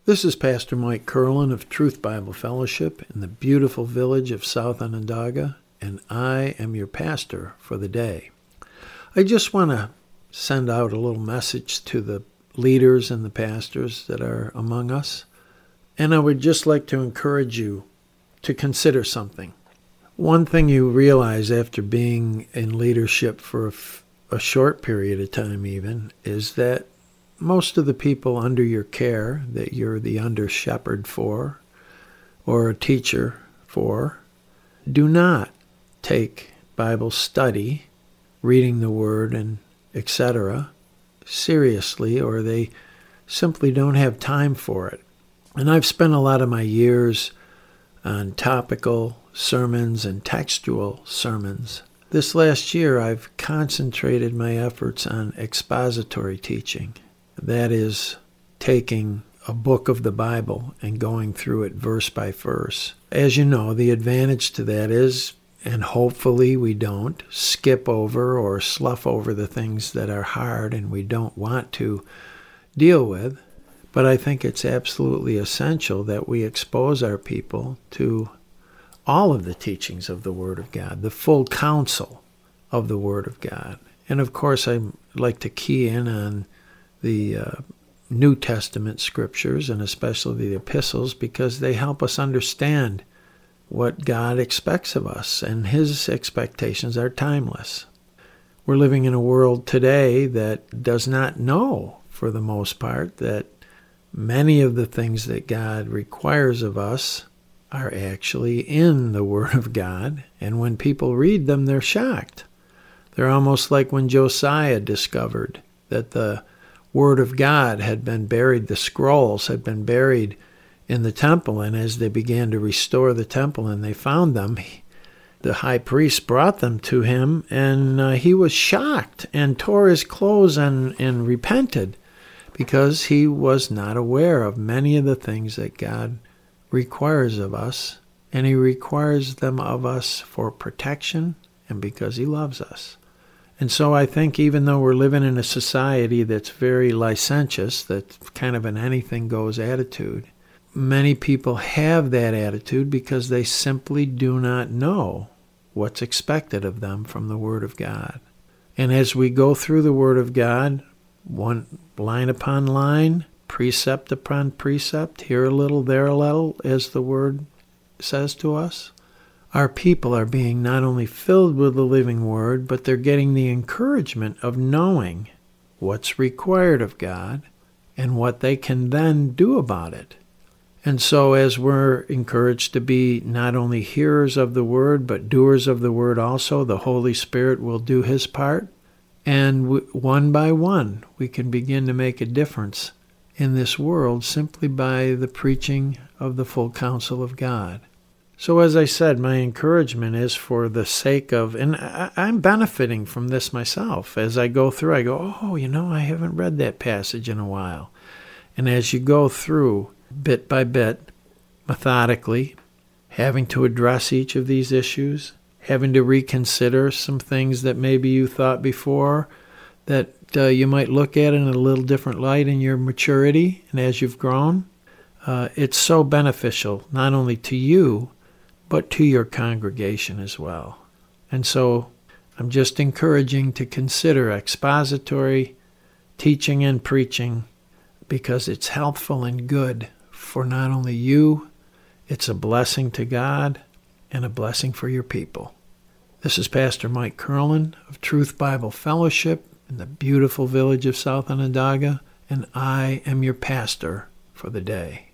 This is Pastor Mike Curlin of Truth Bible Fellowship in the beautiful village of South Onondaga, and I am your pastor for the day. I just want to send out a little message to the leaders and the pastors that are among us, and I would just like to encourage you to consider something. One thing you realize after being in leadership for a short period of time even is that most of the people under your care that you're the under shepherd for or a teacher for do not take Bible study, reading the Word, and etc. seriously, or they simply don't have time for it. And I've spent a lot of my years on topical sermons and textual sermons. This last year, I've concentrated my efforts on expository teaching. That is, taking a book of the Bible and going through it verse by verse. As you know, the advantage to that is, and hopefully we don't, skip over or slough over the things that are hard and we don't want to deal with. But I think it's absolutely essential that we expose our people to all of the teachings of the Word of God, the full counsel of the Word of God. And of course, I like to key in on the New Testament scriptures, and especially the epistles, because they help us understand what God expects of us, and His expectations are timeless. We're living in a world today that does not know, for the most part, that many of the things that God requires of us are actually in the Word of God, and when people read them, they're shocked. They're almost like when Josiah discovered that the Word of God had been buried, the scrolls had been buried in the temple, and as they began to restore the temple and they found them, the high priest brought them to him, and he was shocked and tore his clothes and repented because he was not aware of many of the things that God requires of us, and He requires them of us for protection and because He loves us. And so I think even though we're living in a society that's very licentious, that's kind of an anything-goes attitude, many people have that attitude because they simply do not know what's expected of them from the Word of God. And as we go through the Word of God, one line upon line, precept upon precept, here a little, there a little, as the Word says to us, our people are being not only filled with the living Word, but they're getting the encouragement of knowing what's required of God and what they can then do about it. And so as we're encouraged to be not only hearers of the Word, but doers of the Word also, the Holy Spirit will do His part. And one by one, we can begin to make a difference in this world simply by the preaching of the full counsel of God. So as I said, my encouragement is for the sake of, and I'm benefiting from this myself. As I go through, I go, I haven't read that passage in a while. And as you go through, bit by bit, methodically, having to address each of these issues, having to reconsider some things that maybe you thought before that you might look at in a little different light in your maturity and as you've grown, it's so beneficial, not only to you, but to your congregation as well. And so I'm just encouraging to consider expository teaching and preaching because it's helpful and good for not only you, it's a blessing to God and a blessing for your people. This is Pastor Mike Curlin of Truth Bible Fellowship in the beautiful village of South Onondaga, and I am your pastor for the day.